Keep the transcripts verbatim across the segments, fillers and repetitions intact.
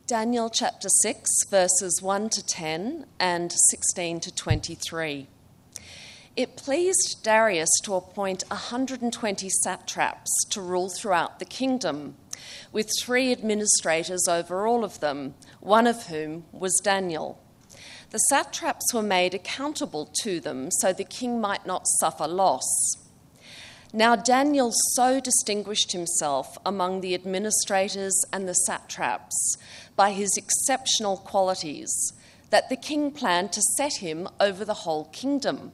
Daniel chapter six, verses one to ten and sixteen to twenty-three. It pleased Darius to appoint one hundred twenty satraps to rule throughout the kingdom, with three administrators over all of them, one of whom was Daniel. The satraps were made accountable to them so the king might not suffer loss. Now Daniel so distinguished himself among the administrators and the satraps by his exceptional qualities that the king planned to set him over the whole kingdom.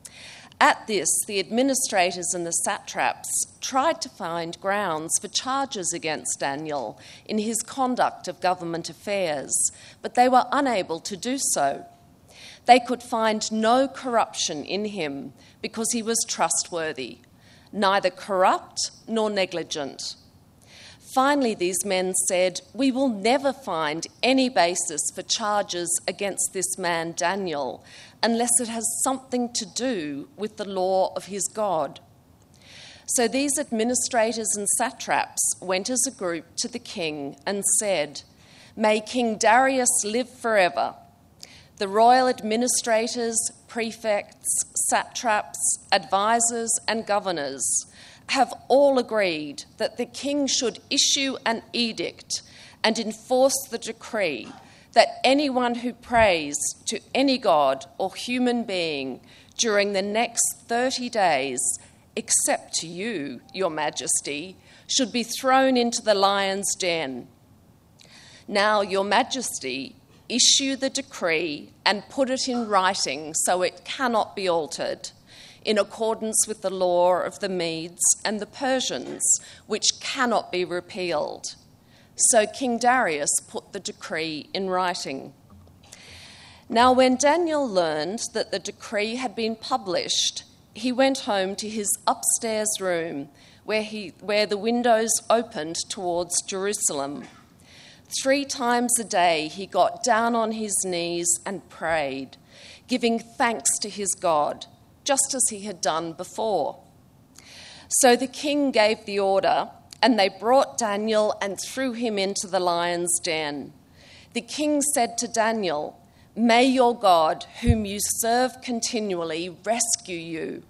At this, the administrators and the satraps tried to find grounds for charges against Daniel in his conduct of government affairs, but they were unable to do so. They could find no corruption in him because he was trustworthy, neither corrupt nor negligent. Finally, these men said, "We will never find any basis for charges against this man Daniel unless it has something to do with the law of his God." So these administrators and satraps went as a group to the king and said, "May King Darius live forever. The royal administrators, prefects, satraps, advisors, and governors have all agreed that the king should issue an edict and enforce the decree that anyone who prays to any god or human being during the next thirty days, except to you, your majesty, should be thrown into the lion's den. Now, your majesty, issue the decree and put it in writing so it cannot be altered, in accordance with the law of the Medes and the Persians, which cannot be repealed." So King Darius put the decree in writing. Now when Daniel learned that the decree had been published, he went home to his upstairs room where, he, where the windows opened towards Jerusalem. Three times a day he got down on his knees and prayed, giving thanks to his God, just as he had done before. So the king gave the order, and they brought Daniel and threw him into the lion's den. The king said to Daniel, "May your God, whom you serve continually, rescue you."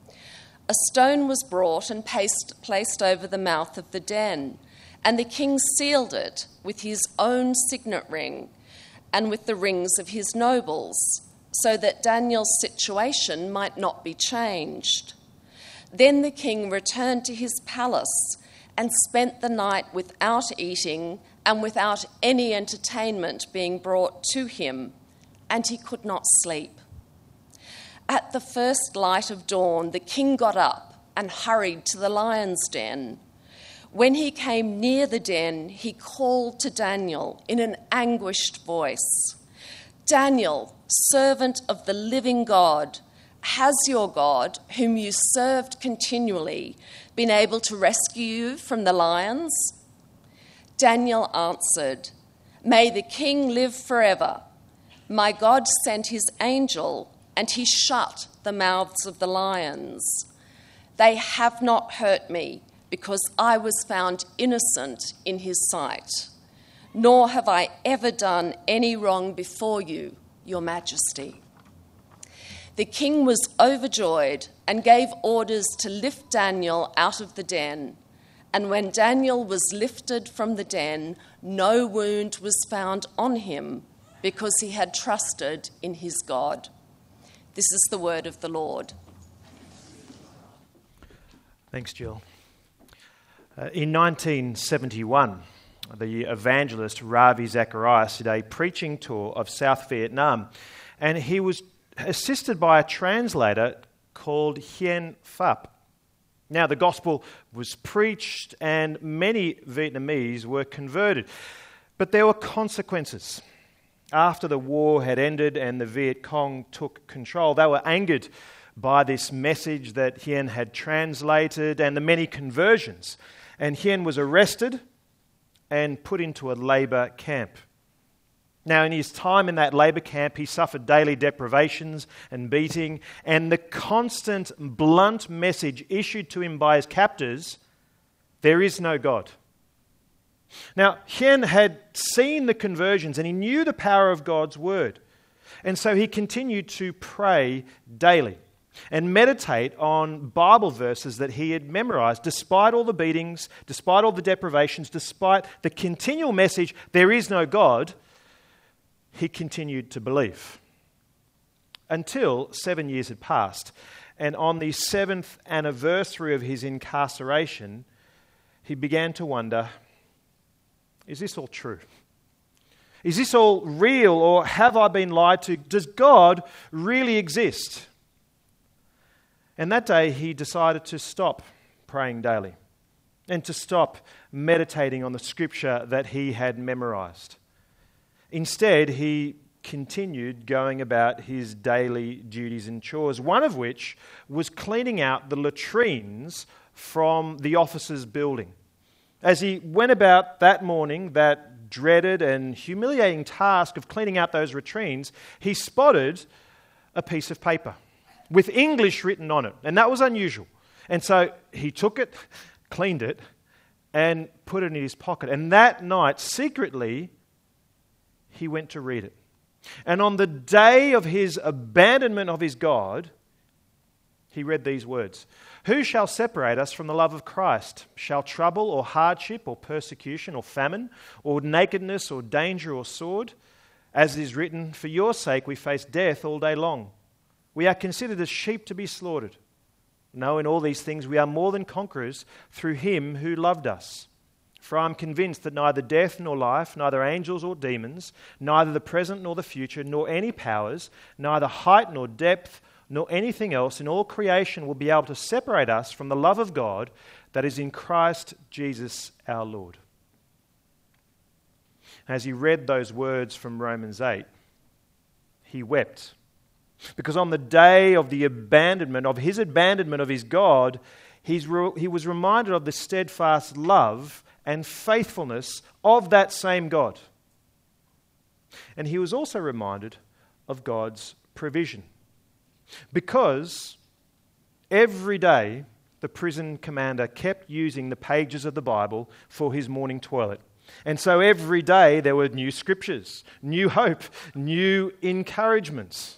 A stone was brought and placed over the mouth of the den, and the king sealed it with his own signet ring and with the rings of his nobles, so that Daniel's situation might not be changed. Then the king returned to his palace and spent the night without eating and without any entertainment being brought to him, and he could not sleep. At the first light of dawn, the king got up and hurried to the lion's den. When he came near the den, he called to Daniel in an anguished voice, "Daniel, servant of the living God, has your God, whom you served continually, been able to rescue you from the lions?" Daniel answered, "May the king live forever. My God sent his angel, and he shut the mouths of the lions. They have not hurt me, because I was found innocent in his sight. Nor have I ever done any wrong before you, your majesty." The king was overjoyed and gave orders to lift Daniel out of the den. And when Daniel was lifted from the den, no wound was found on him, because he had trusted in his God. This is the word of the Lord. Thanks, Jill. Uh, in nineteen seventy-one, the evangelist Ravi Zacharias did a preaching tour of South Vietnam, and he was assisted by a translator called Hien Phap. Now, the gospel was preached and many Vietnamese were converted, but there were consequences. After the war had ended and the Viet Cong took control, they were angered by this message that Hien had translated and the many conversions. And Hien was arrested and put into a labour camp. Now, in his time in that labour camp, he suffered daily deprivations and beating, and the constant, blunt message issued to him by his captors, "There is no God." Now, Hien had seen the conversions and he knew the power of God's word. And so he continued to pray daily and meditate on Bible verses that he had memorized, despite all the beatings, despite all the deprivations, despite the continual message, there is no God. He continued to believe until seven years had passed. And on the seventh anniversary of his incarceration, he began to wonder, is this all true? Is this all real, or have I been lied to? Does God really exist? And that day he decided to stop praying daily and to stop meditating on the scripture that he had memorized. Instead, he continued going about his daily duties and chores, one of which was cleaning out the latrines from the officers' building. As he went about that morning, that dreaded and humiliating task of cleaning out those latrines, he spotted a piece of paper with English written on it, and that was unusual. And so he took it, cleaned it, and put it in his pocket. And that night, secretly, he went to read it. And on the day of his abandonment of his God, he read these words: "Who shall separate us from the love of Christ? Shall trouble or hardship or persecution or famine or nakedness or danger or sword? As it is written, for your sake we face death all day long. We are considered as sheep to be slaughtered. No, in all these things we are more than conquerors through him who loved us. For I am convinced that neither death nor life, neither angels or demons, neither the present nor the future, nor any powers, neither height nor depth, nor anything else in all creation will be able to separate us from the love of God that is in Christ Jesus our Lord." As he read those words from Romans eight, he wept. Because on the day of the abandonment, of his abandonment of his God, he's re- he was reminded of the steadfast love and faithfulness of that same God. And he was also reminded of God's provision. Because every day the prison commander kept using the pages of the Bible for his morning toilet. And so every day there were new scriptures, new hope, new encouragements.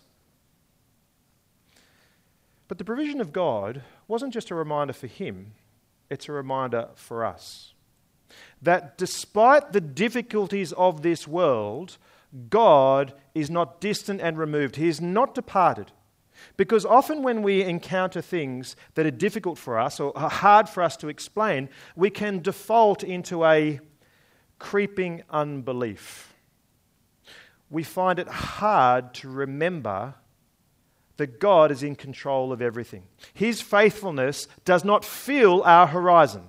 But the provision of God wasn't just a reminder for him, it's a reminder for us. That despite the difficulties of this world, God is not distant and removed. He is not departed. Because often when we encounter things that are difficult for us or are hard for us to explain, we can default into a creeping unbelief. We find it hard to remember that God is in control of everything. His faithfulness does not fill our horizon.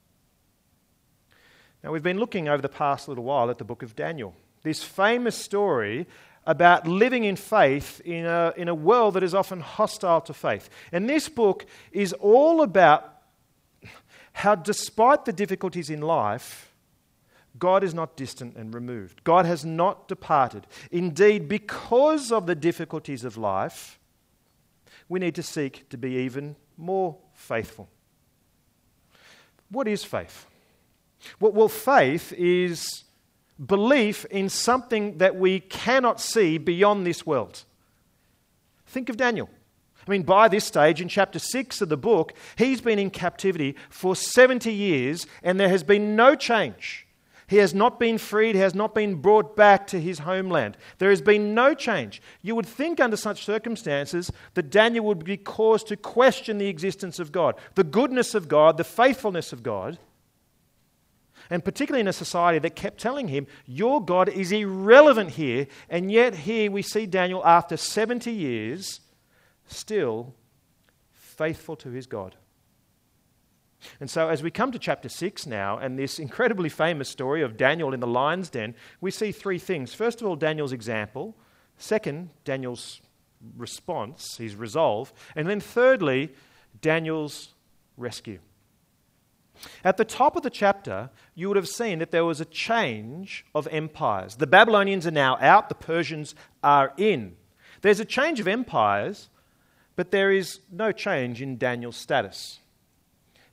Now, we've been looking over the past little while at the book of Daniel, this famous story about living in faith in a, in a world that is often hostile to faith. And this book is all about how, despite the difficulties in life, God is not distant and removed. God has not departed. Indeed, because of the difficulties of life, we need to seek to be even more faithful. What is faith? Well, well, faith is belief in something that we cannot see beyond this world. Think of Daniel. I mean, by this stage, in chapter six of the book, he's been in captivity for seventy years and there has been no change. He has not been freed. He has not been brought back to his homeland. There has been no change. You would think under such circumstances that Daniel would be caused to question the existence of God, the goodness of God, the faithfulness of God. And particularly in a society that kept telling him, your God is irrelevant here. And yet here we see Daniel, after seventy years, still faithful to his God. And so as we come to chapter six now, and this incredibly famous story of Daniel in the lion's den, we see three things. First of all, Daniel's example. Second, Daniel's response, his resolve. And then thirdly, Daniel's rescue. At the top of the chapter, you would have seen that there was a change of empires. The Babylonians are now out, the Persians are in. There's a change of empires, but there is no change in Daniel's status.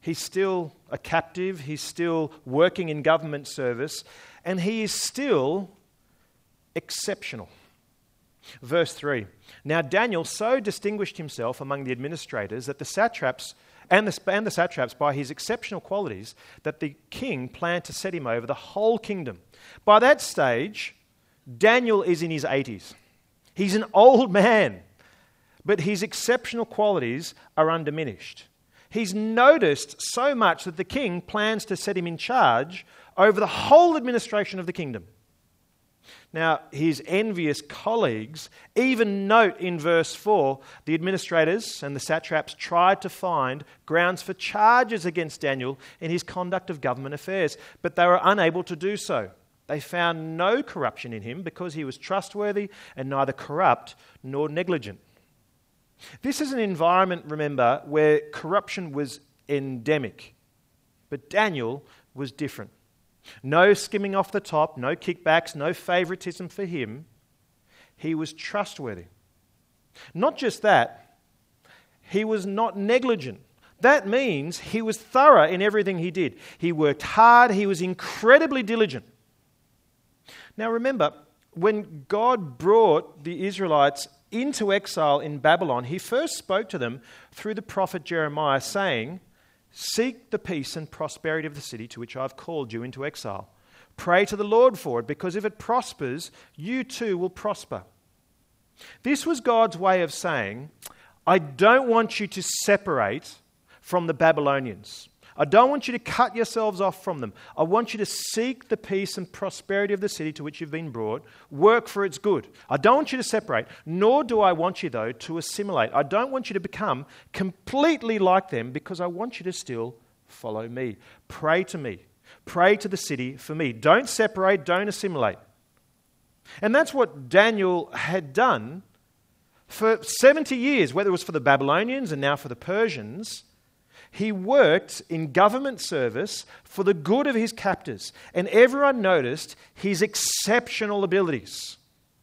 He's still a captive. He's still working in government service. And he is still exceptional. Verse three. Now Daniel so distinguished himself among the administrators that the satraps and the, and the satraps by his exceptional qualities that the king planned to set him over the whole kingdom. By that stage, Daniel is in his eighties. He's an old man, but his exceptional qualities are undiminished. He's noticed so much that the king plans to set him in charge over the whole administration of the kingdom. Now, his envious colleagues even note in verse four, the administrators and the satraps tried to find grounds for charges against Daniel in his conduct of government affairs, but they were unable to do so. They found no corruption in him because he was trustworthy and neither corrupt nor negligent. This is an environment, remember, where corruption was endemic, but Daniel was different. No skimming off the top, no kickbacks, no favoritism for him. He was trustworthy. Not just that, he was not negligent. That means he was thorough in everything he did. He worked hard, he was incredibly diligent. Now remember, when God brought the Israelites into exile in Babylon, he first spoke to them through the prophet Jeremiah, saying, "Seek the peace and prosperity of the city to which I have called you into exile. Pray to the Lord for it, because if it prospers, you too will prosper." This was God's way of saying, I don't want you to separate from the Babylonians. I don't want you to cut yourselves off from them. I want you to seek the peace and prosperity of the city to which you've been brought. Work for its good. I don't want you to separate, nor do I want you, though, to assimilate. I don't want you to become completely like them, because I want you to still follow me. Pray to me. Pray to the city for me. Don't separate, don't assimilate. And that's what Daniel had done for seventy years, whether it was for the Babylonians and now for the Persians. He worked in government service for the good of his captors, and everyone noticed his exceptional abilities.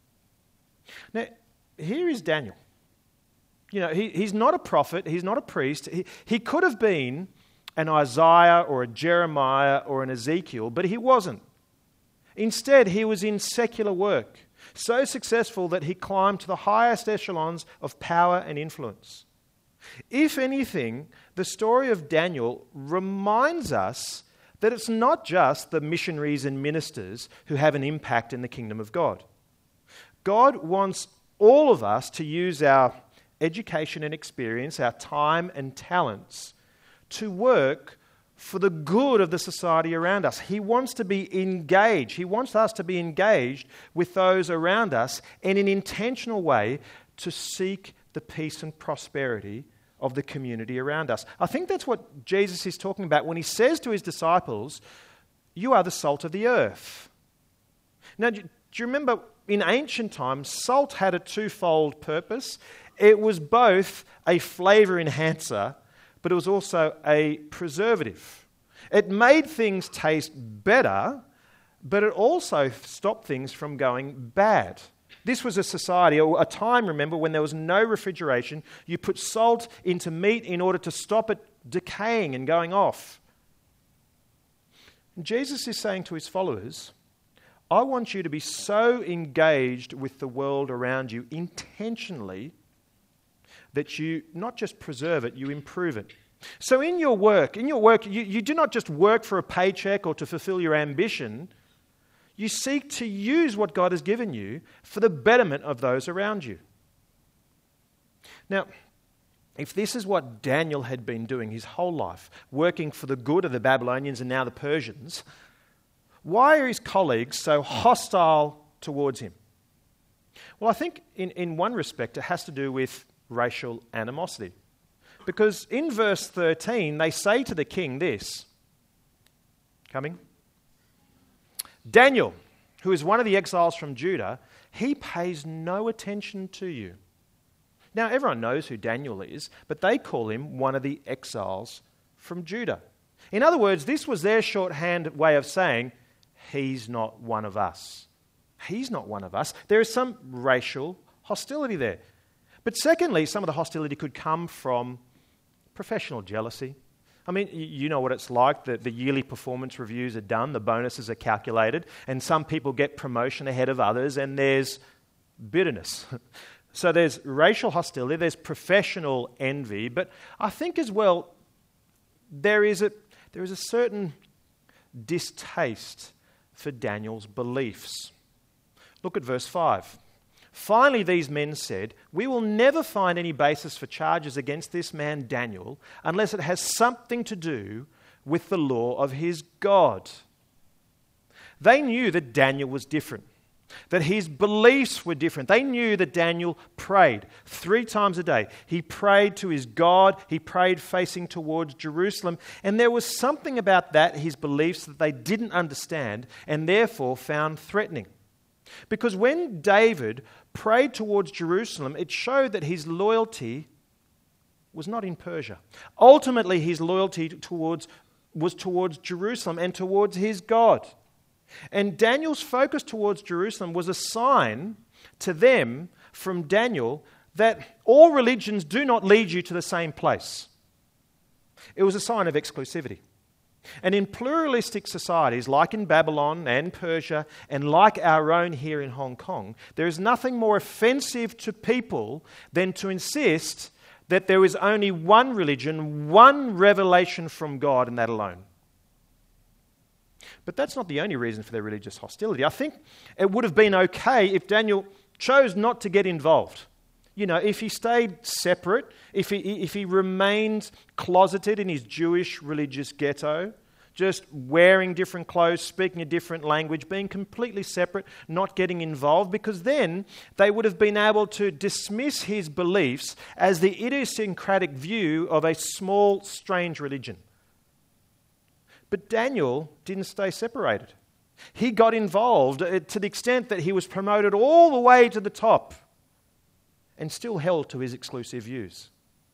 Now, here is Daniel. You know, he, he's not a prophet, he's not a priest. He, he could have been an Isaiah or a Jeremiah or an Ezekiel, but he wasn't. Instead, he was in secular work, so successful that he climbed to the highest echelons of power and influence. If anything, the story of Daniel reminds us that it's not just the missionaries and ministers who have an impact in the kingdom of God. God wants all of us to use our education and experience, our time and talents, to work for the good of the society around us. He wants to be engaged. He wants us to be engaged with those around us in an intentional way to seek the peace and prosperity of the community around us. I think that's what Jesus is talking about when he says to his disciples, you are the salt of the earth. Now, do you remember in ancient times, salt had a twofold purpose. It was both a flavour enhancer, but it was also a preservative. It made things taste better, but it also stopped things from going bad. This was a society, or a time, remember, when there was no refrigeration. You put salt into meat in order to stop it decaying and going off. And Jesus is saying to his followers, I want you to be so engaged with the world around you intentionally that you not just preserve it, you improve it. So in your work, in your work, you, you do not just work for a paycheck or to fulfill your ambition. You seek to use what God has given you for the betterment of those around you. Now, if this is what Daniel had been doing his whole life, working for the good of the Babylonians and now the Persians, why are his colleagues so hostile towards him? Well, I think in, in one respect it has to do with racial animosity. Because in verse thirteen, they say to the king this, coming, Daniel, who is one of the exiles from Judah, he pays no attention to you. Now, everyone knows who Daniel is, but they call him one of the exiles from Judah. In other words, this was their shorthand way of saying, he's not one of us. He's not one of us. There is some racial hostility there. But secondly, some of the hostility could come from professional jealousy, I mean, you know what it's like. The, the yearly performance reviews are done, the bonuses are calculated, and some people get promotion ahead of others, and there's bitterness. So there's racial hostility, there's professional envy, but I think as well there is a, there is a certain distaste for Daniel's beliefs. Look at verse five. Finally, these men said, "We will never find any basis for charges against this man Daniel unless it has something to do with the law of his God." They knew that Daniel was different, that his beliefs were different. They knew that Daniel prayed three times a day. He prayed to his God. He prayed facing towards Jerusalem. And there was something about that, his beliefs, that they didn't understand and therefore found threatening. Because when David prayed towards Jerusalem, it showed that his loyalty was not in Persia. Ultimately, his loyalty towards was towards Jerusalem and towards his God. And Daniel's focus towards Jerusalem was a sign to them from Daniel that all religions do not lead you to the same place. It was a sign of exclusivity. And in pluralistic societies like in Babylon and Persia and like our own here in Hong Kong, there is nothing more offensive to people than to insist that there is only one religion, one revelation from God, and that alone. But that's not the only reason for their religious hostility. I think it would have been okay if Daniel chose not to get involved. You know, if he stayed separate, if he, if he remained closeted in his Jewish religious ghetto, just wearing different clothes, speaking a different language, being completely separate, not getting involved, because then they would have been able to dismiss his beliefs as the idiosyncratic view of a small, strange religion. But Daniel didn't stay separated. He got involved to the extent that he was promoted all the way to the top and still held to his exclusive views.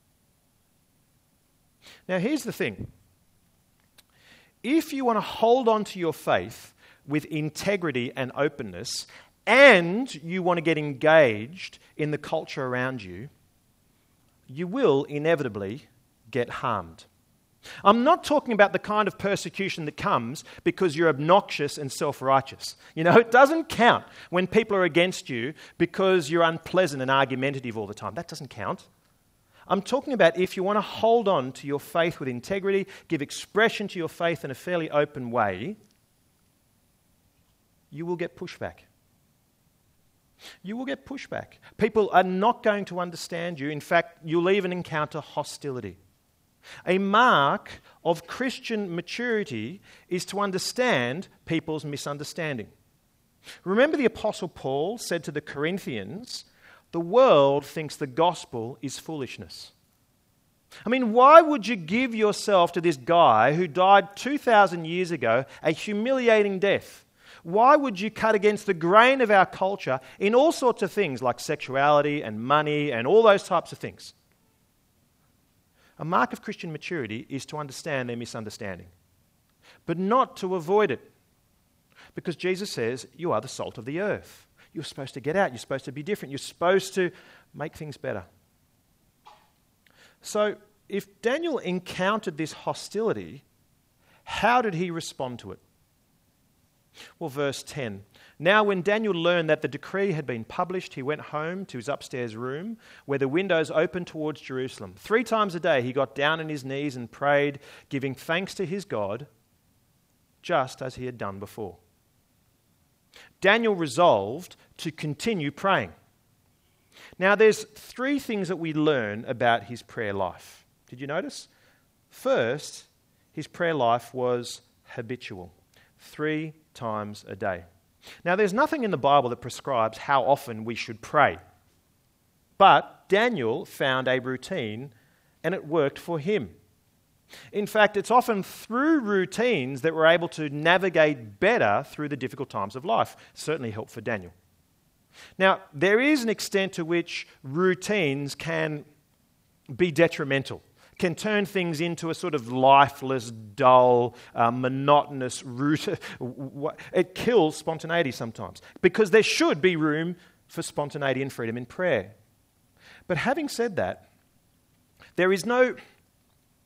Now, here's the thing. If you want to hold on to your faith with integrity and openness, and you want to get engaged in the culture around you, you will inevitably get harmed. I'm not talking about the kind of persecution that comes because you're obnoxious and self-righteous. You know, it doesn't count when people are against you because you're unpleasant and argumentative all the time. That doesn't count. I'm talking about if you want to hold on to your faith with integrity, give expression to your faith in a fairly open way, you will get pushback. You will get pushback. People are not going to understand you. In fact, you'll even encounter hostility. A mark of Christian maturity is to understand people's misunderstanding. Remember, the Apostle Paul said to the Corinthians, "The world thinks the gospel is foolishness." I mean, why would you give yourself to this guy who died two thousand years ago a humiliating death? Why would you cut against the grain of our culture in all sorts of things like sexuality and money and all those types of things? A mark of Christian maturity is to understand their misunderstanding, but not to avoid it. Because Jesus says, you are the salt of the earth. You're supposed to get out. You're supposed to be different. You're supposed to make things better. So, if Daniel encountered this hostility, how did he respond to it? Well, verse ten. Now when Daniel learned that the decree had been published, he went home to his upstairs room where the windows opened towards Jerusalem. Three times a day he got down on his knees and prayed, giving thanks to his God, just as he had done before. Daniel resolved to continue praying. Now there's three things that we learn about his prayer life. Did you notice? First, his prayer life was habitual. Three times a day. Now, there's nothing in the Bible that prescribes how often we should pray. But Daniel found a routine, and it worked for him. In fact, it's often through routines that we're able to navigate better through the difficult times of life. Certainly helped for Daniel. Now, there is an extent to which routines can be detrimental, can turn things into a sort of lifeless, dull, uh, monotonous route. It kills spontaneity sometimes, because there should be room for spontaneity and freedom in prayer. But having said that, there is no,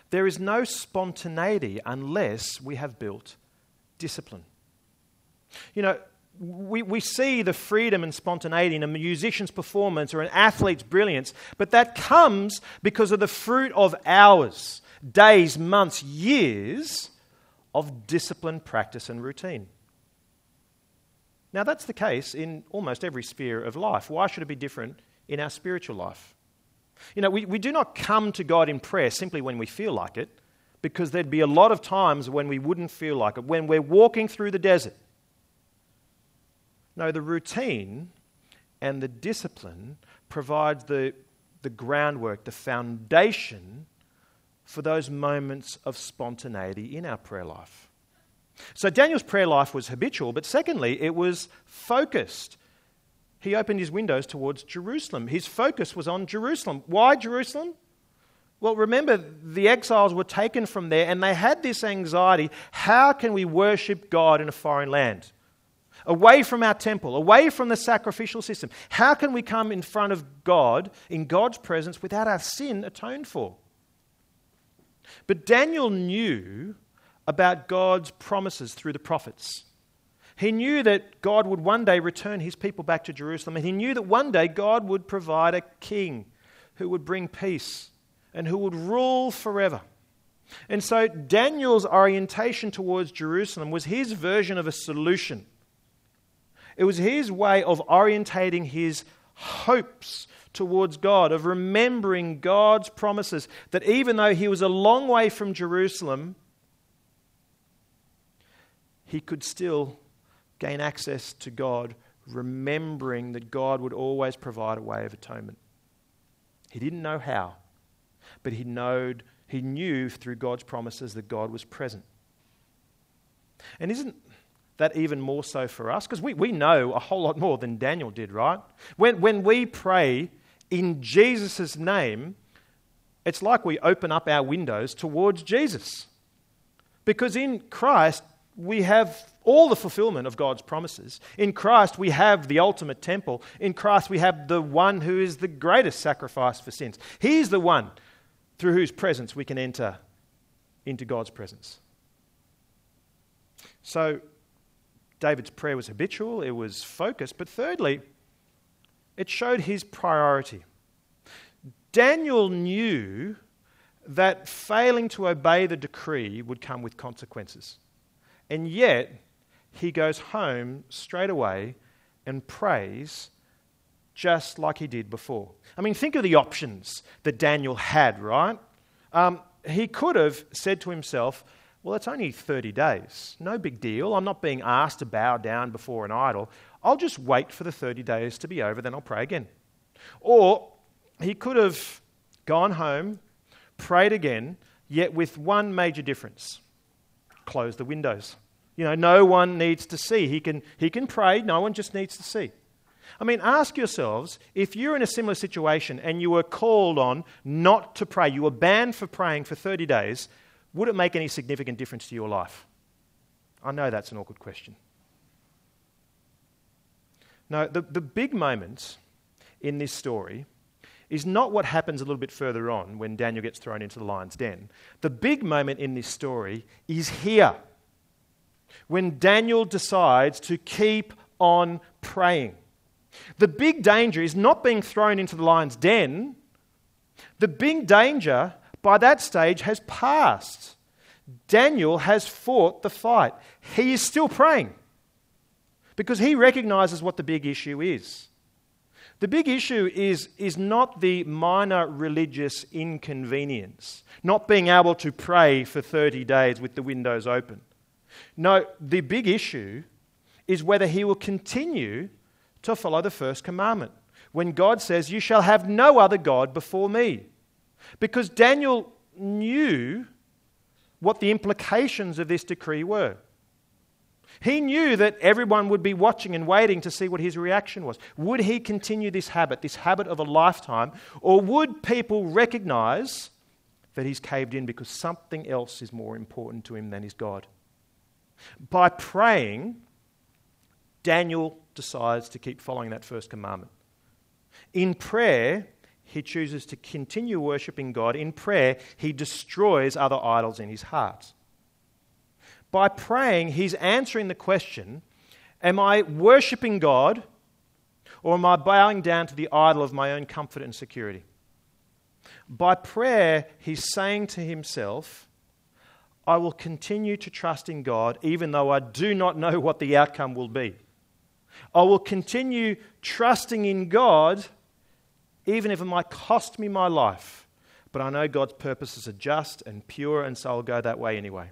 There is no spontaneity unless we have built discipline. You know, we, we see the freedom and spontaneity in a musician's performance or an athlete's brilliance, but that comes because of the fruit of hours, days, months, years of discipline, practice, and routine. Now, that's the case in almost every sphere of life. Why should it be different in our spiritual life? You know, we, we do not come to God in prayer simply when we feel like it, because there'd be a lot of times when we wouldn't feel like it, when we're walking through the desert. No, the routine and the discipline provides the, the groundwork, the foundation for those moments of spontaneity in our prayer life. So Daniel's prayer life was habitual, but secondly, it was focused. He opened his windows towards Jerusalem. His focus was on Jerusalem. Why Jerusalem? Well, remember, the exiles were taken from there and they had this anxiety, how can we worship God in a foreign land? Away from our temple, away from the sacrificial system. How can we come in front of God, in God's presence, without our sin atoned for? But Daniel knew about God's promises through the prophets. He knew that God would one day return his people back to Jerusalem, and he knew that one day God would provide a king who would bring peace and who would rule forever. And so Daniel's orientation towards Jerusalem was his version of a solution. It was his way of orientating his hopes towards God, of remembering God's promises, that even though he was a long way from Jerusalem, he could still gain access to God, remembering that God would always provide a way of atonement. He didn't know how, but he knowed, he knew through God's promises that God was present. And isn't that even more so for us? Because we, we know a whole lot more than Daniel did, right? When, when we pray in Jesus' name, it's like we open up our windows towards Jesus. Because in Christ, we have all the fulfillment of God's promises. In Christ, we have the ultimate temple. In Christ, we have the one who is the greatest sacrifice for sins. He's the one through whose presence we can enter into God's presence. So, David's prayer was habitual, it was focused, but thirdly, it showed his priority. Daniel knew that failing to obey the decree would come with consequences. And yet, he goes home straight away and prays just like he did before. I mean, think of the options that Daniel had, right? Um, he could have said to himself, well, it's only thirty days. No big deal. I'm not being asked to bow down before an idol. I'll just wait for the thirty days to be over, then I'll pray again. Or he could have gone home, prayed again, yet with one major difference. Close the windows. You know, no one needs to see. He can, he can pray, no one just needs to see. I mean, ask yourselves, if you're in a similar situation and you were called on not to pray, you were banned for praying for thirty days, would it make any significant difference to your life? I know that's an awkward question. No, the, the big moment in this story is not what happens a little bit further on when Daniel gets thrown into the lion's den. The big moment in this story is here, when Daniel decides to keep on praying. The big danger is not being thrown into the lion's den. The big danger by that stage has passed. Daniel has fought the fight. He is still praying because he recognizes what the big issue is. The big issue is, is not the minor religious inconvenience, not being able to pray for thirty days with the windows open. No, the big issue is whether he will continue to follow the first commandment, when God says, "You shall have no other God before me." Because Daniel knew what the implications of this decree were. He knew that everyone would be watching and waiting to see what his reaction was. Would he continue this habit, this habit of a lifetime, or would people recognize that he's caved in because something else is more important to him than his God? By praying, Daniel decides to keep following that first commandment. In prayer, he chooses to continue worshipping God in prayer, he destroys other idols in his heart. By praying, he's answering the question, am I worshipping God or am I bowing down to the idol of my own comfort and security? By prayer, he's saying to himself, I will continue to trust in God even though I do not know what the outcome will be. I will continue trusting in God even if it might cost me my life. But I know God's purposes are just and pure, and so I'll go that way anyway.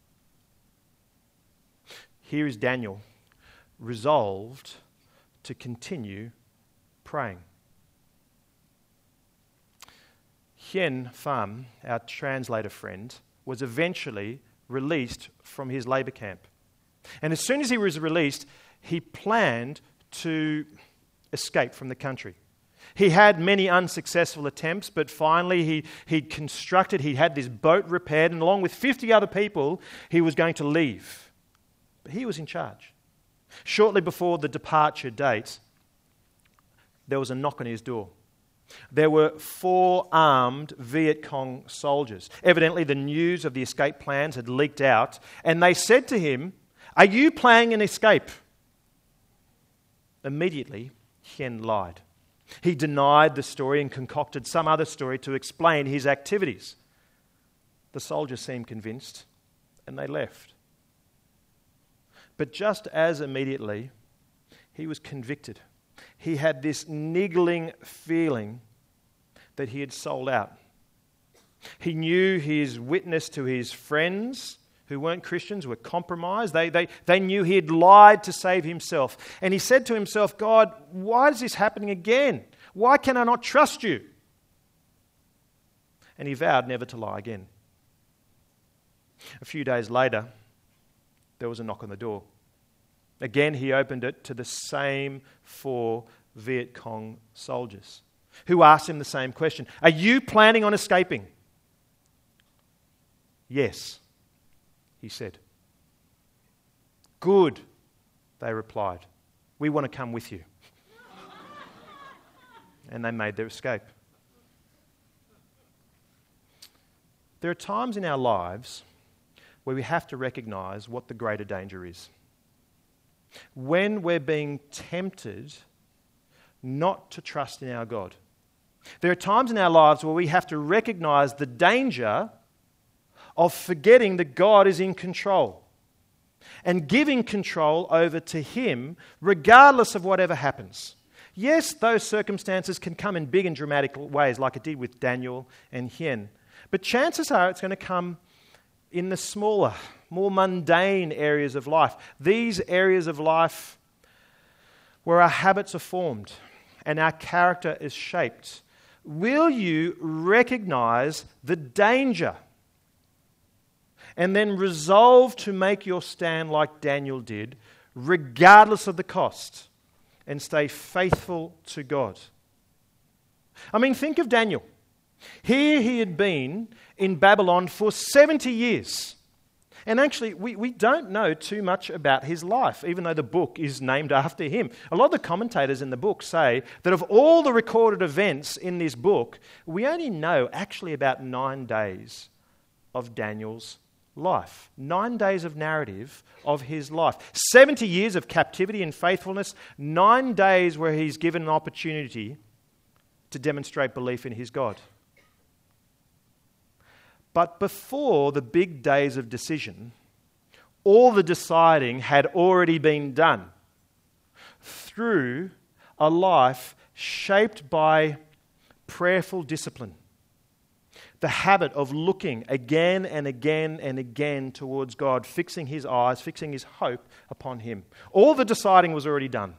Here is Daniel, resolved to continue praying. Hien Pham, our translator friend, was eventually released from his labour camp. And as soon as he was released, he planned to escape from the country. He had many unsuccessful attempts, but finally he, he'd constructed, he had this boat repaired, and along with fifty other people, he was going to leave. But he was in charge. Shortly before the departure date, there was a knock on his door. There were four armed Viet Cong soldiers. Evidently, the news of the escape plans had leaked out, and they said to him, "Are you planning an escape?" Immediately, Hien lied. He denied the story and concocted some other story to explain his activities. The soldiers seemed convinced, and they left. But just as immediately, he was convicted. He had this niggling feeling that he had sold out. He knew his witness to his friends who weren't Christians were compromised. They, they, they knew he had lied to save himself. And he said to himself, God, why is this happening again? Why can I not trust you? And he vowed never to lie again. A few days later, there was a knock on the door. Again, he opened it to the same four Viet Cong soldiers who asked him the same question. Are you planning on escaping? Yes, he said. Good, they replied. We want to come with you. And they made their escape. There are times in our lives where we have to recognize what the greater danger is. When we're being tempted not to trust in our God. There are times in our lives where we have to recognize the danger of forgetting that God is in control and giving control over to Him regardless of whatever happens. Yes, those circumstances can come in big and dramatic ways like it did with Daniel and Hien, but chances are it's going to come in the smaller, more mundane areas of life. These areas of life where our habits are formed and our character is shaped. Will you recognize the danger and then resolve to make your stand like Daniel did, regardless of the cost, and stay faithful to God? I mean, think of Daniel. Here he had been in Babylon for seventy years. And actually, we, we don't know too much about his life, even though the book is named after him. A lot of the commentators in the book say that of all the recorded events in this book, we only know actually about nine days of Daniel's life. Nine days of narrative of his life. seventy years of captivity and faithfulness. Nine days where he's given an opportunity to demonstrate belief in his God. But before the big days of decision, all the deciding had already been done through a life shaped by prayerful discipline. The habit of looking again and again and again towards God, fixing his eyes, fixing his hope upon Him. All the deciding was already done.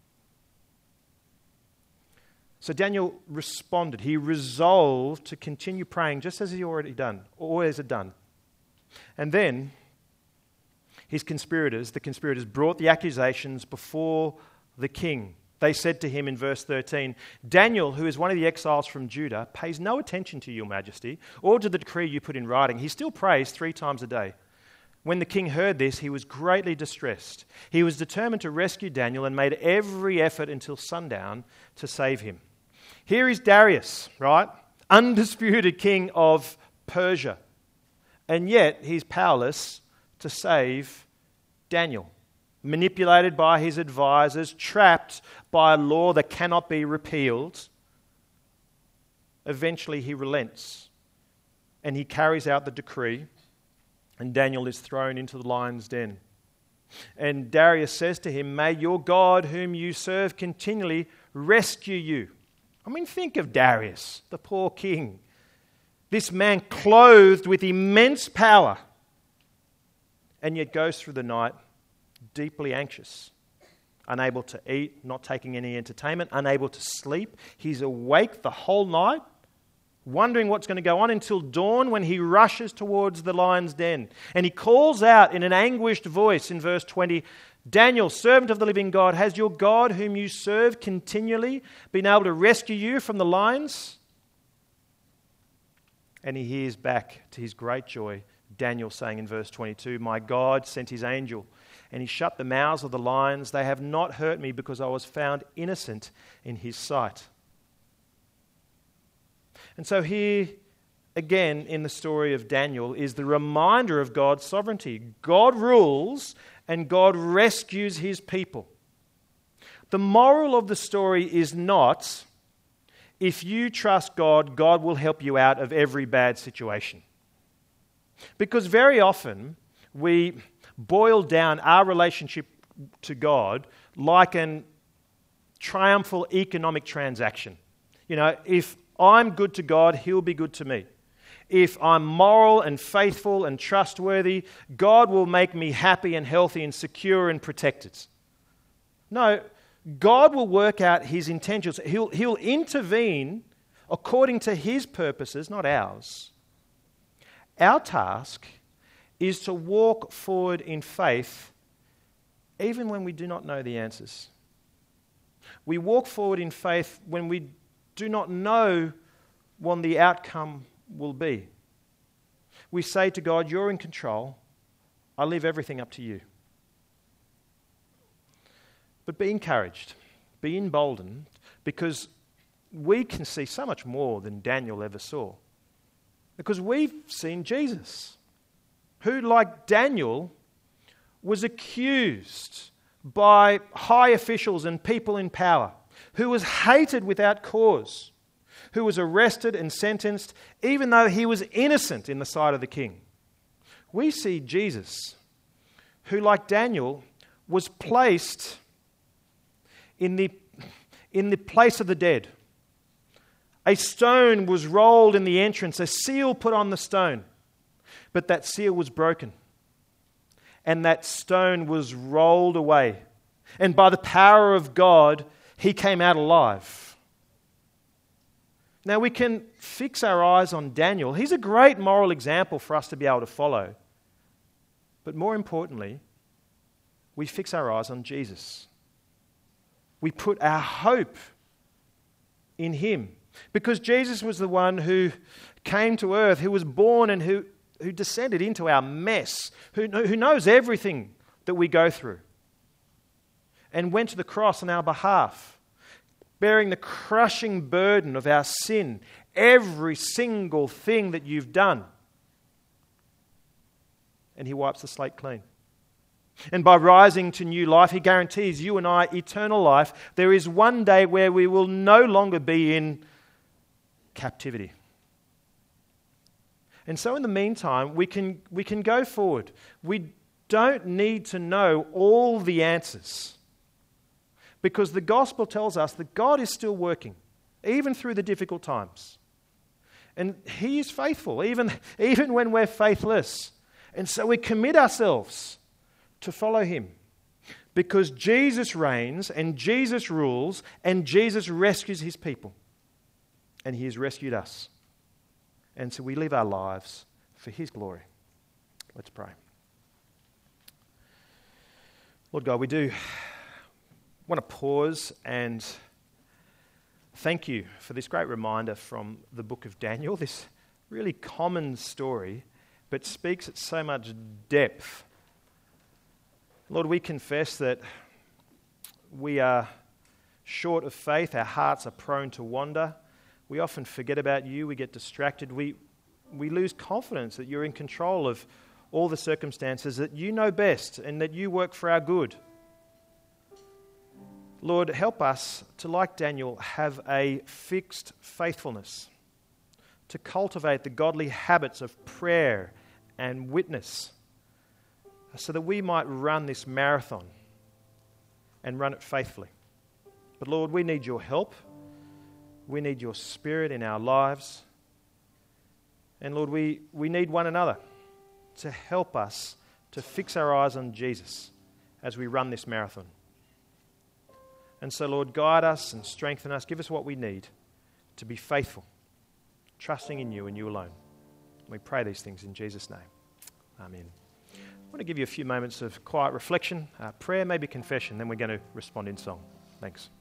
So Daniel responded. He resolved to continue praying just as he already done, always had done. And then his conspirators, the conspirators, brought the accusations before the king. They said to him in verse thirteen, Daniel, who is one of the exiles from Judah, pays no attention to your majesty or to the decree you put in writing. He still prays three times a day. When the king heard this, he was greatly distressed. He was determined to rescue Daniel and made every effort until sundown to save him. Here is Darius, right? Undisputed king of Persia. And yet he's powerless to save Daniel. Manipulated by his advisors, trapped by a law that cannot be repealed. Eventually he relents and he carries out the decree, and Daniel is thrown into the lion's den. And Darius says to him, "May your God whom you serve continually rescue you." I mean, think of Darius, the poor king. This man clothed with immense power, and yet goes through the night deeply anxious, unable to eat, not taking any entertainment, unable to sleep. He's awake the whole night, wondering what's going to go on until dawn, when he rushes towards the lion's den. And he calls out in an anguished voice in verse twenty, "Daniel, servant of the living God, has your God whom you serve continually been able to rescue you from the lions?" And he hears back, to his great joy, Daniel saying in verse twenty-two, "My God sent his angel, and he shut the mouths of the lions. They have not hurt me, because I was found innocent in his sight." And so here, again, in the story of Daniel, is the reminder of God's sovereignty. God rules and God rescues his people. The moral of the story is not, if you trust God, God will help you out of every bad situation. Because very often we boil down our relationship to God like an triumphal economic transaction. You know, if I'm good to God, he'll be good to me. If I'm moral and faithful and trustworthy, God will make me happy and healthy and secure and protected. No, God will work out his intentions. He'll, he'll intervene according to his purposes, not ours. Our task is to walk forward in faith even when we do not know the answers. We walk forward in faith when we do not know what the outcome will be. We say to God, "You're in control. I leave everything up to you." But be encouraged, be emboldened, because we can see so much more than Daniel ever saw. Because we've seen Jesus, who, like Daniel, was accused by high officials and people in power, who was hated without cause, who was arrested and sentenced even though he was innocent in the sight of the king. We see Jesus, who, like Daniel, was placed in the, in the place of the dead. A stone was rolled in the entrance, a seal put on the stone, but that seal was broken, and that stone was rolled away. And by the power of God, he came out alive. Now we can fix our eyes on Daniel. He's a great moral example for us to be able to follow. But more importantly, we fix our eyes on Jesus. We put our hope in him. Because Jesus was the one who came to earth, who was born and who, who descended into our mess, who, who knows everything that we go through, and went to the cross on our behalf, bearing the crushing burden of our sin, every single thing that you've done. And he wipes the slate clean. And by rising to new life, he guarantees you and I eternal life. There is one day where we will no longer be in captivity. And so in the meantime, we can, we can go forward. We don't need to know all the answers, because the gospel tells us that God is still working, even through the difficult times. And he is faithful, even, even when we're faithless. And so we commit ourselves to follow him, because Jesus reigns and Jesus rules and Jesus rescues his people. And he has rescued us. And so we live our lives for his glory. Let's pray. Lord God, we do want to pause and thank you for this great reminder from the book of Daniel, this really common story, but speaks at so much depth. Lord, we confess that we are short of faith. Our hearts are prone to wander. We often forget about you. We get distracted. We, we lose confidence that you're in control of all the circumstances, that you know best and that you work for our good. Lord, help us to, like Daniel, have a fixed faithfulness, to cultivate the godly habits of prayer and witness, so that we might run this marathon and run it faithfully. But Lord, we need your help. We need your Spirit in our lives. And Lord, we, we need one another to help us to fix our eyes on Jesus as we run this marathon. And so, Lord, guide us and strengthen us. Give us what we need to be faithful, trusting in you and you alone. We pray these things in Jesus' name. Amen. I want to give you a few moments of quiet reflection, uh, prayer, maybe confession, then we're going to respond in song. Thanks.